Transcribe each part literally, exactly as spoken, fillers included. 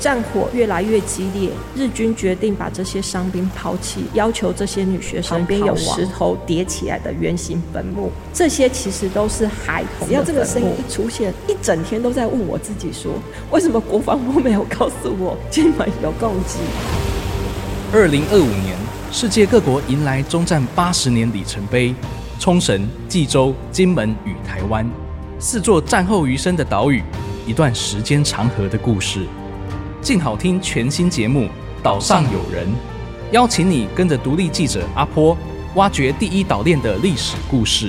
战火越来越激烈，日军决定把这些伤兵抛弃，要求这些女学生旁边有石头叠起来的圆形坟墓，这些其实都是孩童的坟墓。只要这个声音一出现，一整天都在问我自己说，为什么国防部没有告诉我金门有共机？ 二零二五年，世界各国迎来中战八十年里程碑，冲绳、济州、金门与台湾四座战后余生的岛屿，一段时间长河的故事。静好听全新节目《岛上有人》，邀请你跟着独立记者阿波，挖掘第一岛链的历史故事。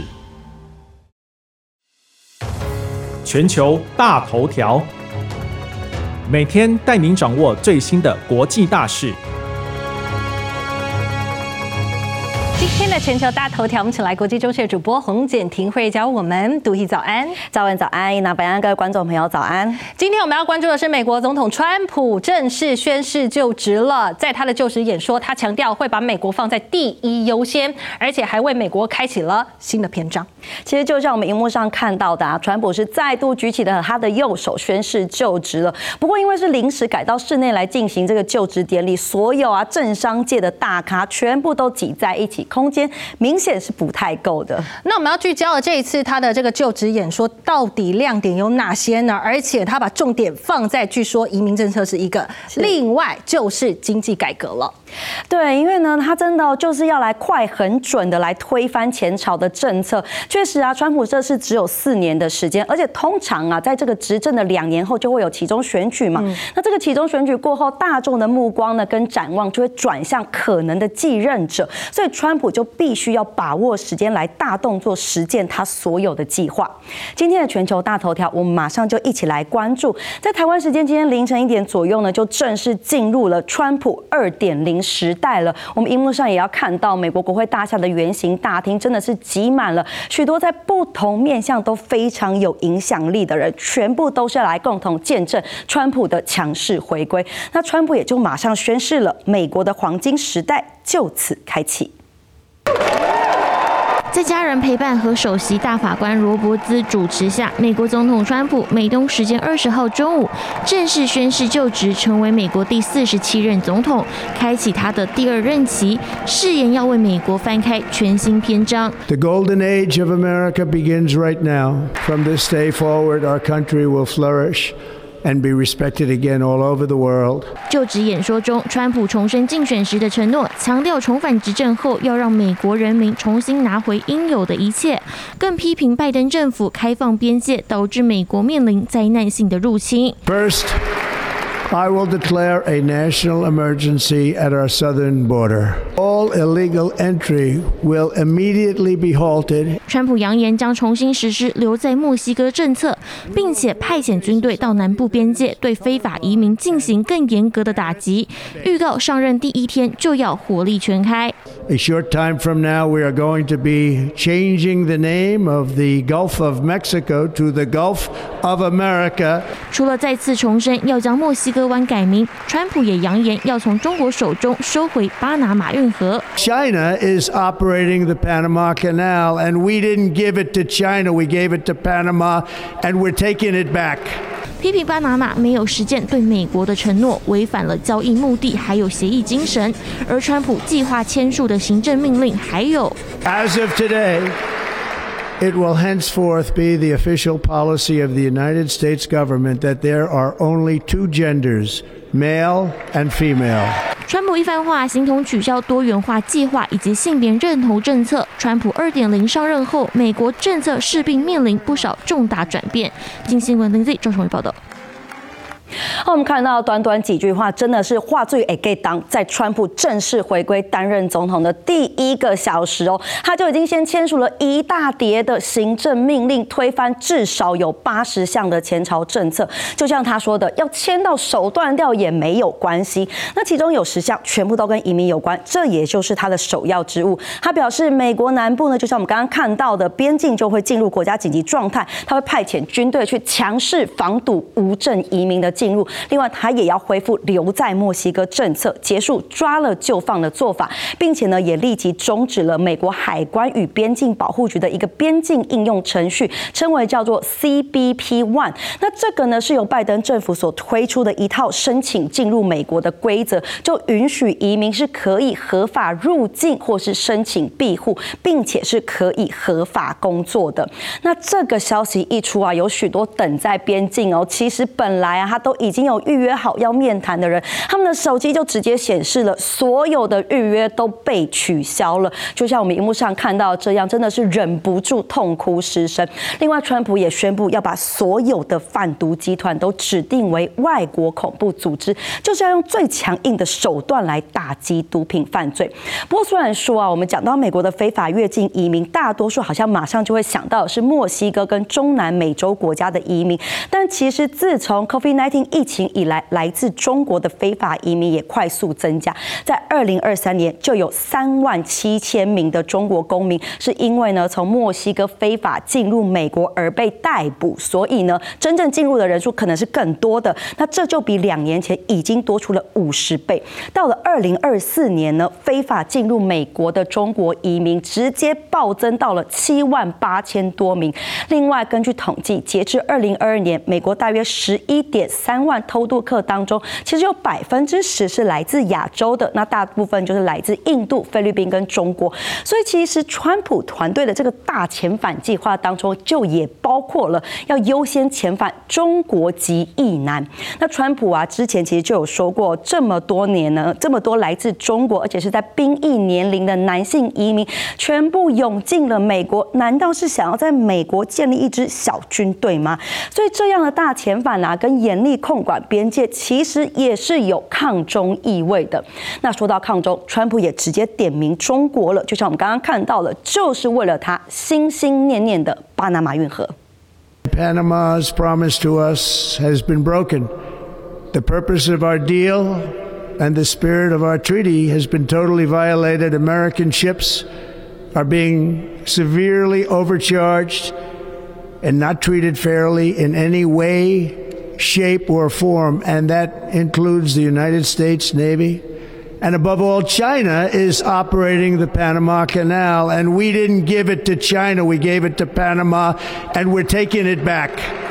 全球大头条，每天带您掌握最新的国际大事。 今天的全球大头条，我们请来国际中学主播洪简婷会教我们。杜毅早安， 赵文早安，那本安各位观众朋友早安。 今天我们要关注的是美国总统川普正式宣誓就职了，在他的就职演说，他强调会把美国放在第一优先，而且还为美国开启了新的篇章。 其实就像我们荧幕上看到的啊，川普是再度举起了他的右手宣誓就职了。不过因为是临时改到室内来进行这个就职典礼，所有啊政商界的大咖全部都挤在一起，空间明显是不太够的。 那我们要聚焦了这一次他的这个就职演说，到底亮点有哪些呢？而且他把重点放在据说移民政策是一个，另外就是经济改革了。 对，因为呢，他真的就是要来快很准的来推翻前朝的政策。确实啊，川普这是只有四年的时间，而且通常啊，在这个执政的两年后就会有期中选举嘛。嗯、那这个期中选举过后，大众的目光呢跟展望就会转向可能的继任者，所以川普就必须要把握时间来大动作实践他所有的计划。今天的全球大头条，我们马上就一起来关注。在台湾时间今天凌晨一点左右呢，就正式进入了川普 二点零 时代了。我们荧幕上也要看到美国国会大厦的圆形大厅，真的是挤满了许多在不同面向都非常有影响力的人，全部都是来共同见证川普的强势回归。那川普也就马上宣示了，美国的黄金时代就此开启。 在家人陪伴和首席大法官罗伯兹主持下，美国总统川普美东时间二十号中午正式宣誓就职，成为美国第四十七任总统，开启他的第二任期，誓言要为美国翻开全新篇章。 The golden age of America begins right now. From this day forward, our country will flourish and be respected again all over the world. 就职演说中，川普重申竞选时的承诺，强调重返执政后要让美国人民重新拿回应有的一切，更批评拜登政府开放边界，导致美国面临灾难性的入侵。 First, I will declare a national emergency at our southern border. All illegal entry will immediately be halted. 川普扬言将重新实施留在墨西哥政策，并且派遣军队到南部边界对非法移民进行更严格的打击，预告上任第一天就要火力全开。 A short time from now, we are going to be changing the name of the Gulf of Mexico to the Gulf of America. 除了再次重申要将墨西哥湾改名，川普也扬言要从中国手中收回巴拿马运河。 China is operating the Panama Canal, and we didn't give it to China. We gave it to Panama, and we're taking it back. 批评巴拿马没有实践对美国的承诺，违反了交易目的还有协议精神。而川普计划签署的行政命令还有 As of today, it will henceforth be the official policy of the United States government that there are only two genders, male and female. 川普一番话形同取消多元化计划以及性别认同政策。川普 二点零 上任后，美国政策势必面临不少重大转变。经新闻林子赵崇伟报道。 我们看到短短几句话，真的是话最会当。在川普正式回归担任总统的第一个小时哦，他就已经先签署了一大叠的行政命令，推翻至少有八十项的前朝政策。就像他说的，要签到手断掉也没有关系。那其中有十项全部都跟移民有关，这也就是他的首要之务。他表示，美国南部呢，就像我们刚刚看到的，边境就会进入国家紧急状态，他会派遣军队去强势防堵无证移民的进入。 另外，他也要恢复留在墨西哥政策，结束抓了就放的做法，并且呢，也立即终止了美国海关与边境保护局的一个边境应用程序，称为叫做 C B P 一。那这个呢，是由拜登政府所推出的一套申请进入美国的规则，就允许移民是可以合法入境或是申请庇护，并且是可以合法工作的。那这个消息一出啊，有许多等在边境哦，其实本来啊，他都已经有预约好要面谈的人，他们的手机就直接显示了所有的预约都被取消了，就像我们荧幕上看到这样，真的是忍不住痛哭失声。另外，川普也宣布要把所有的贩毒集团都指定为外国恐怖组织，就是要用最强硬的手段来打击毒品犯罪。不过，虽然说啊，我们讲到美国的非法越境移民，大多数好像马上就会想到的是墨西哥跟中南美洲国家的移民，但其实自从 COVID 十九 疫情以来，来自中国的非法移民也快速增加。在二零二三年，就有三万七千名的中国公民是因为呢从墨西哥非法进入美国而被逮捕，所以呢真正进入的人数可能是更多的。那这就比两年前已经多出了五十倍。到了二零二四年呢，非法进入美国的中国移民直接暴增到了七万八千多名。另外，根据统计，截至二零二二年，美国大约十一点三万偷渡客当中，其实有百分之十是来自亚洲的，那大部分就是来自印度、菲律宾跟中国。所以，其实川普团队的这个大遣返计划当中，就也包括了要优先遣返中国籍役男。那川普啊，之前其实就有说过，这么多年呢，这么多来自中国，而且是在兵役年龄的男性移民，全部涌进了美国，难道是想要在美国建立一支小军队吗？所以这样的大遣返啊，跟严厉控管边界，其实也是有抗中意味的。那说到抗中，川普也直接点名中国了，就像我们刚刚看到了，就是为了他心心念念的巴拿马运河。 Panama's promise to us has been broken. The purpose of our deal and the spirit of our treaty has been totally violated. American ships are being severely overcharged and not treated fairly in any way, shape, or form, and that includes the United States Navy. And above all, China is operating the Panama Canal, and we didn't give it to China, we gave it to Panama, and we're taking it back.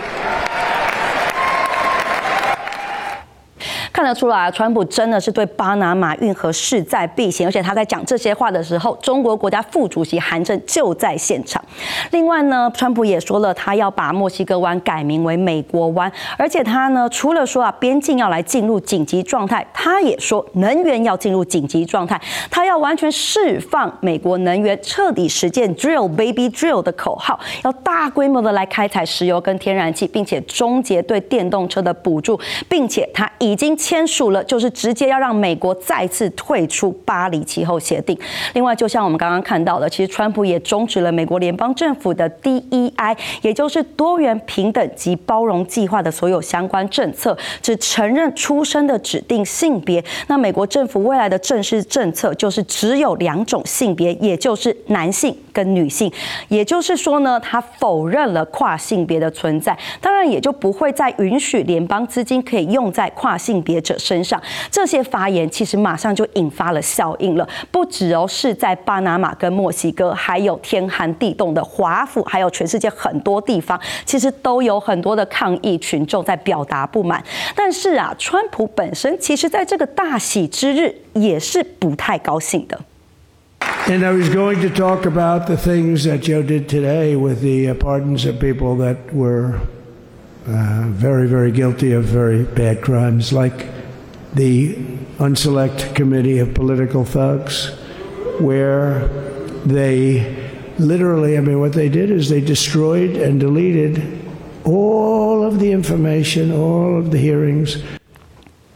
看得出来，川普真的是对巴拿马运河势在必行，而且他在讲这些话的时候，中国国家副主席韩正就在现场。另外呢，川普也说了，他要把墨西哥湾改名为美国湾，而且他呢，除了说啊边境要来进入紧急状态，他也说能源要进入紧急状态，他要完全释放美国能源，彻底实践 Drill Baby Drill 的口号，要大规模的来开采石油跟天然气，并且终结对电动车的补助，并且他已经签署了，就是直接要让美国再次退出巴黎气候协定。另外，就像我们刚刚看到的，其实川普也终止了美国联邦政府的 D E I， 也就是多元平等及包容计划的所有相关政策，只承认出生的指定性别。那美国政府未来的正式政策就是只有两种性别，也就是男性跟女性。也就是说呢，他否认了跨性别的存在，当然也就不会再允许联邦资金可以用在跨性别者身上。这些发言其实马上就引发了效应了，不只哦是在巴拿马跟墨西哥，还有天寒地冻的华府，还有全世界很多地方，其实都有很多的抗议群众在表达不满。但是啊，川普本身其实在这个大喜之日也是不太高兴的。 And I was going to talk about the things that Joe did today with the pardons of people that were uh, very, very guilty of very bad crimes, like the Unselect Committee of Political Thugs, where they literally, I mean, what they did is they destroyed and deleted all of the information, all of the hearings.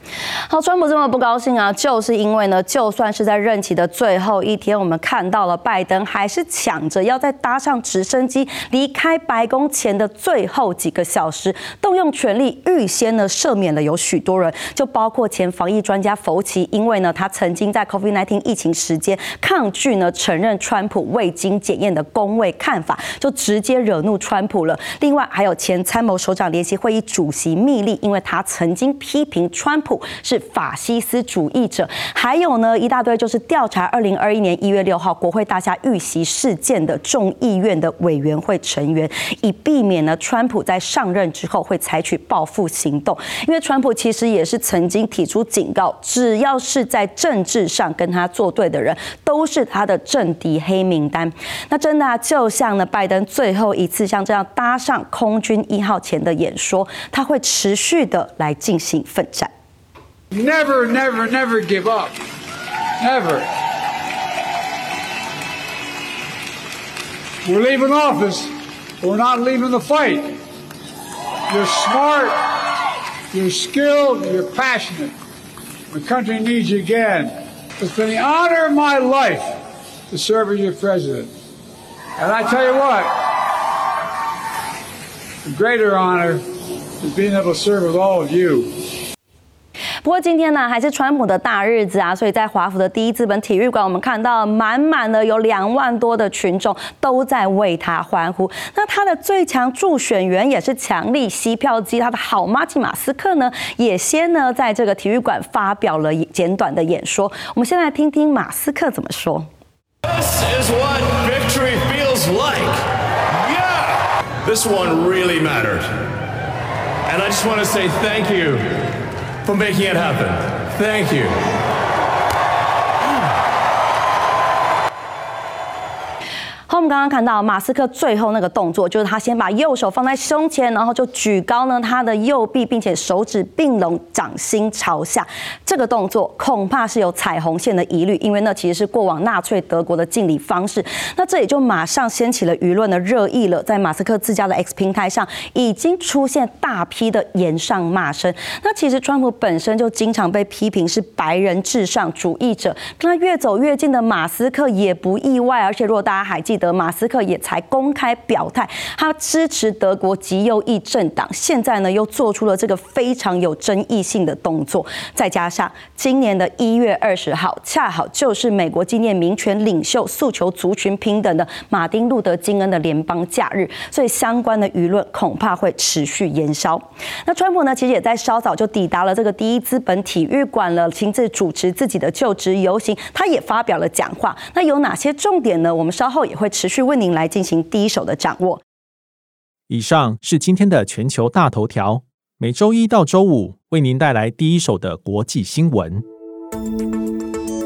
好，川普这么不高兴啊，就是因为呢，就算是在任期的最后一天，我们看到了拜登还是抢着要再搭上直升机离开白宫前的最后几个小时，动用权力预先呢赦免了有许多人，就包括前防疫专家福奇，因为呢他曾经在 COVID 十九 疫情时间抗拒呢承认川普未经检验的公卫看法，就直接惹怒川普了。另外还有前参谋首长联席会议主席密利，因为他曾经批评川普是法西斯主义者，还有呢一大堆就是调查二零二一年一月六号国会大厦遇袭事件的众议院的委员会成员，以避免呢川普在上任之后会采取报复行动。因为川普其实也是曾经提出警告，只要是在政治上跟他作对的人，都是他的政敌黑名单。那真的啊，就像呢拜登最后一次像这样搭上空军一号前的演说，他会持续的来进行奋战。 Never, never, never give up. Never. We're leaving office, but we're not leaving the fight. You're smart, you're skilled, you're passionate. The country needs you again. It's been the honor of my life to serve as your president. And I tell you what, the greater honor is being able to serve with all of you. 不过今天呢，还是川普的大日子啊，所以在华府的第一资本体育馆，我们看到满满的有两万多的群众都在为他欢呼。那他的最强助选员也是强力吸票机，他的好妈吉马斯克呢，也先呢在这个体育馆发表了简短的演说。我们先来听听马斯克怎么说。 This is what victory feels like. Yeah, this one really mattered, and I just want to say thank you.For making it happen. Thank you. 好，我们刚刚看到马斯克最后那个动作，就是他先把右手放在胸前，然后就举高呢他的右臂，并且手指并拢，掌心朝下。这个动作恐怕是有踩红线的疑虑，因为那其实是过往纳粹德国的敬礼方式。那这也就马上掀起了舆论的热议了。在马斯克自家的 X 平台上，已经出现大批的言上骂声。那其实川普本身就经常被批评是白人至上主义者，跟他越走越近的马斯克也不意外。而且如果大家还记得，马斯克也才公开表态，他支持德国极右翼政党。现在呢，又做出了这个非常有争议性的动作。再加上今年的一月二十号，恰好就是美国纪念民权领袖、诉求族群平等的马丁·路德·金恩的联邦假日，所以相关的舆论恐怕会持续延烧。那川普呢，其实也在稍早就抵达了这个第一资本体育馆了，亲自主持自己的就职游行，他也发表了讲话。那有哪些重点呢？我们稍后也会持续为您来进行第一手的掌握。 以上是今天的全球大头条，每周一到周五为您带来第一手的国际新闻。